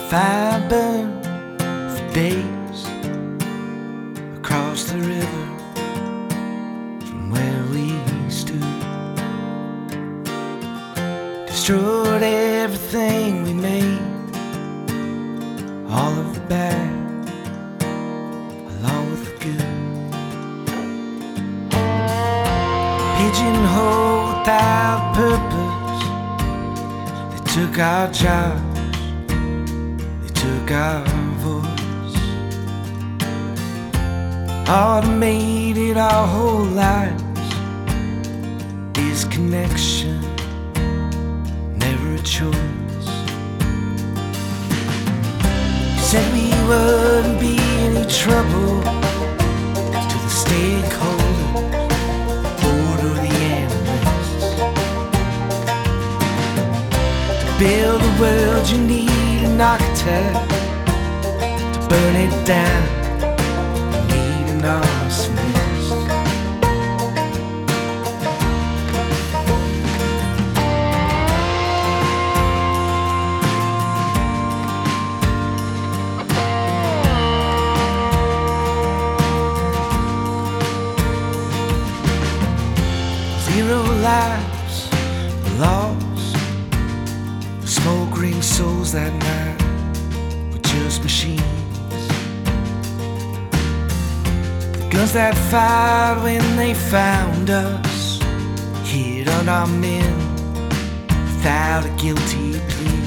Fire burned for days across the river from where we stood. Destroyed everything we made, all of the bad along with the good. Pigeonholed without purpose, they took our jobs, took our voice, automated our whole lives. Is connection never a choice? Said we wouldn't be any trouble to the stakeholders, board or the analysts. To build a world you need an architect, to burn it down you need an arsonist. Zero lives lost, smoke-ring souls that night were just machines. The guns that fired when they found us hit on our men without a guilty plea.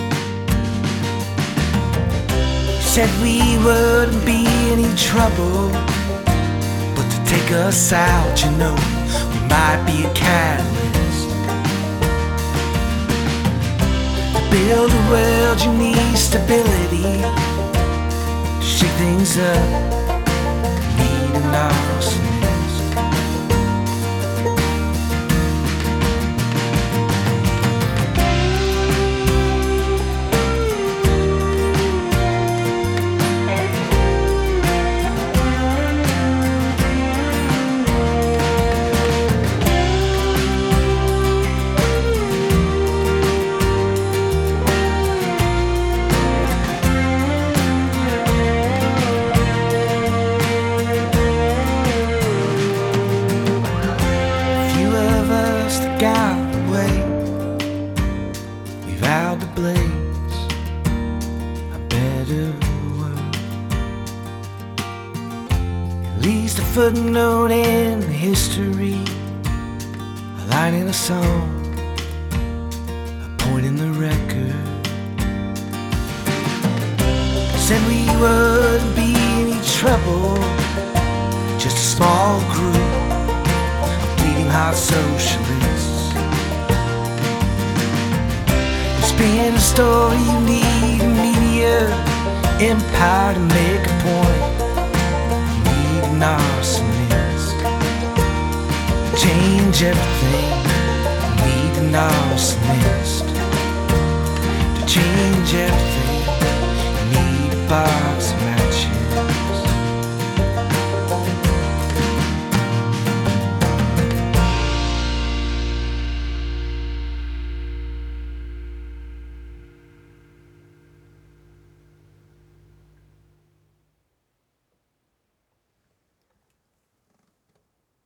Said we wouldn't be any trouble, but to take us out, you know, we might be a catalyst. To build a world you need stability, to shake things up you need an arsonist. Got away, we vowed to blaze a better world. At least a footnote in history, a line in a song, a point in the record. Said we wouldn't be any trouble, just a small group of bleeding heart socialists. Spin a story, you need a media empire to make a point. You need an arsonist. Change everything, you need an arsonist. To change everything, you need a box